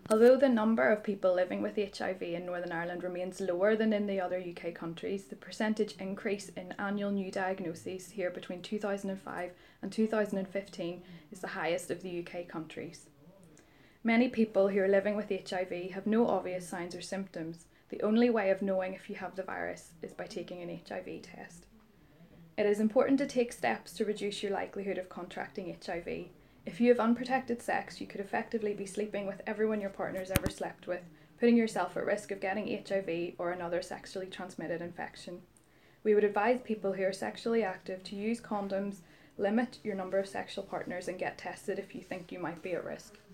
Although the number of people living with HIV in Northern Ireland remains lower than in the other UK countries, the percentage increase in annual new diagnoses here between 2005 and 2015 is the highest of the UK countries. Many people who are living with HIV have no obvious signs or symptoms. The only way of knowing if you have the virus is by taking an HIV test. It is important to take steps to reduce your likelihood of contracting HIV. If you have unprotected sex, you could effectively be sleeping with everyone your partner's ever slept with, putting yourself at risk of getting HIV or another sexually transmitted infection. We would advise people who are sexually active to use condoms, limit your number of sexual partners, and get tested if you think you might be at risk.